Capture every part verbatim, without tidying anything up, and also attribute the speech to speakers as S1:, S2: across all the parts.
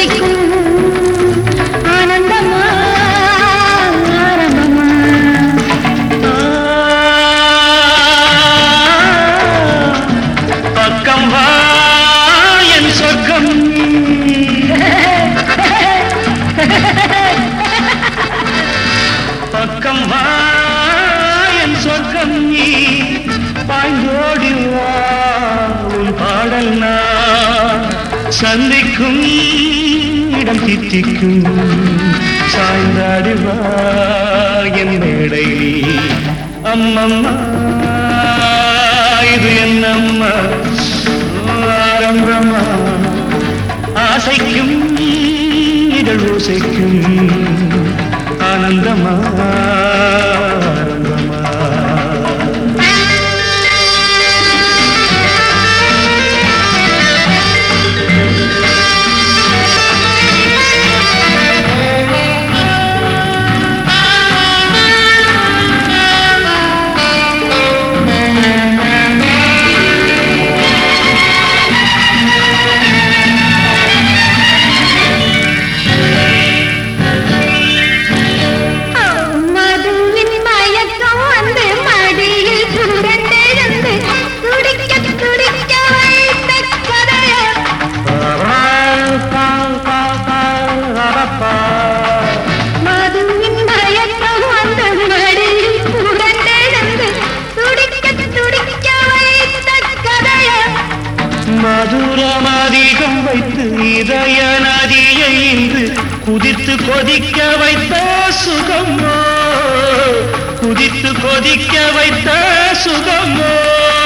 S1: ஆசைக்கும் ஆனந்தமா ஆரம்பமா
S2: பக்கம் வா என் சொர்க்கம் பக்கம் வா என் சொர்க்கம் நீ பாய்ந்தோடி வா உன் பாடல் நான் சந்திக்கும் இடம் தித்திக்கும் சாய்ந்தாடி வா என் மேடை நீ அம்மம்மா இது என்னம்மா ஆரம்பமா ஆசைக்கும் இதழ் ஓசைக்கும் ஆனந்தமா ஆரம்பமா மதுரமதிகம் வைத்து இதய நதியை இன்று குதித்து கொதிக்க வைத்த சுகமோ குதித்து கொதிக்க வைத்த சுகமோ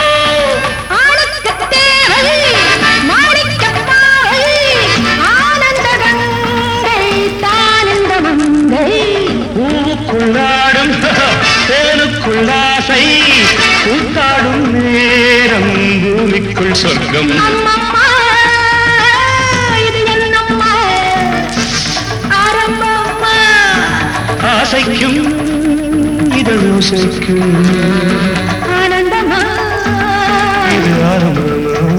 S2: பூவுக்குள்ளாடும் தேனுக்குள்ளாசை கூத்தாடும் நேரம் பூமிக்குள் சொர்க்கம் ஆசைக்கும் இதழ் ஓசைக்கும்
S1: ஆனந்தமா
S2: இது ஆரம்பமா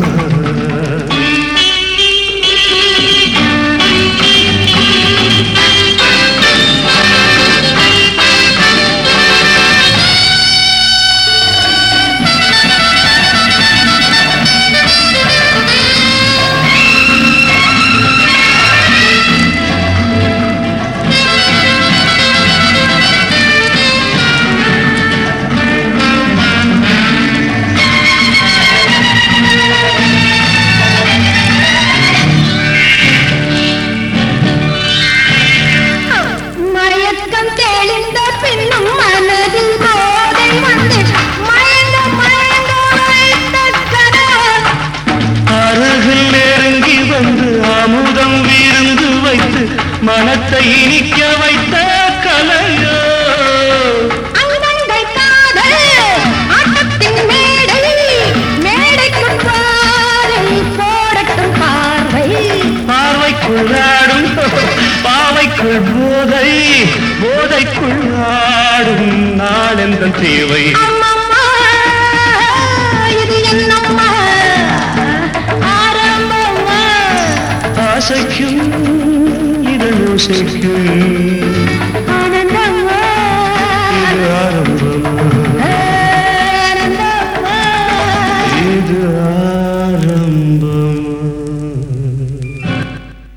S2: மனத்தை இனிக்க வைத்த கலையோ
S1: அங்கங்கள் காதல் ஆட்டத்தின் மேடை மேடைக்குள் பாறை போடட்டும் பார்வை
S2: பார்வைக்குள் ஆடும் பாவைக்குள் போதை போதைக்குள் ஆடும் நாளெந்த தேவை
S1: அம்மம்மா இது என்னம்மா ஆரம்பமா
S2: ஆசைக்கும் இதழ் ஓசைக்கும்